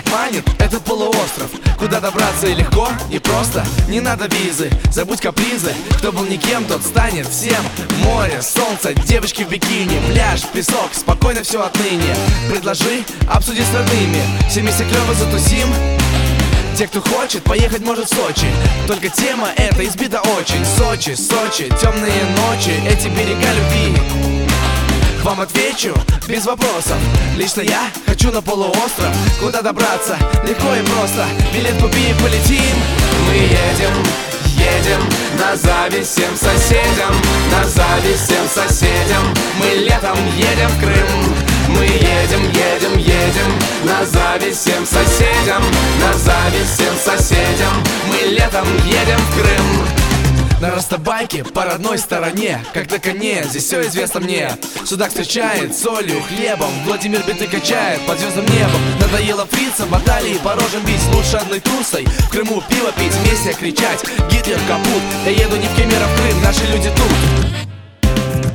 манит этот полуостров, куда добраться и легко, и просто. Не надо визы, забудь капризы. Кто был никем, тот станет всем. Море, солнце, девочки в бикини, пляж, песок, спокойно все отныне. Предложи, обсуди с родными, все вместе клёво затусим. Те, кто хочет, поехать может в Сочи. Только тема эта избита очень. Сочи, Сочи, темные ночи, эти берега любви. К вам отвечу без вопросов. Лично я хочу на полуостров, куда добраться легко и просто. Билет купи и полетим. Мы едем на зависть всем соседям, на зависть всем соседям. Мы летом едем в Крым. Мы едем на зависть всем соседям, на зависть всем соседям. Мы летом едем в Крым. На растобайке по родной стороне, как на коне, здесь все известно мне. Судак встречает солью, хлебом, Владимир биты качает под звездным небом. Надоело фрицам, баталии по рожам бить, лучше одной трусой в Крыму пиво пить, вместе кричать: Гитлер капут. Я еду не в Кемерово, в Крым, наши люди тут.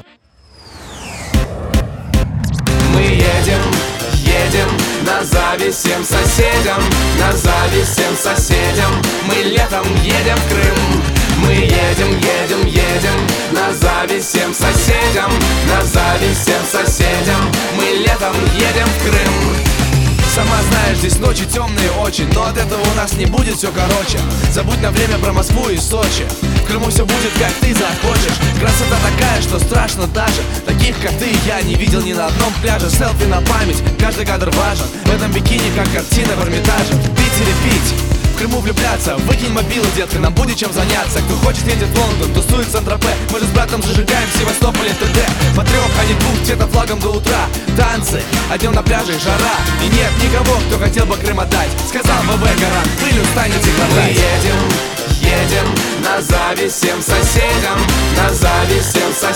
Мы едем на зависть всем соседям, на зависть всем соседям. Мы летом едем в Крым. Мы едем на зависть всем соседям, на зависть всем соседям. Мы летом едем в Крым. Сама знаешь, здесь ночи темные очень, но от этого у нас не будет все короче. Забудь на время про Москву и Сочи. В Крыму все будет, как ты захочешь. Красота такая, что страшно даже. Таких, как ты, я не видел ни на одном пляже. Селфи на память, каждый кадр важен. В этом бикини, как картина в Эрмитаже. В Питере пить, в Крыму влюбляться. Выкинь мобилу, детка, нам будет чем заняться. Кто хочет, едет в Лондон, тусует в Сан-Тропе. Мы же с братом зажигаем в Севастополе ТТ. По 3, а не 2 цвета флагом до утра. Танцы, а днем на пляже жара. И нет никого, кто хотел бы Крым отдать. Сказал ВВ Гарант, пылью станете хватать. Мы едем на зависть всем соседям, на зависть всем соседям.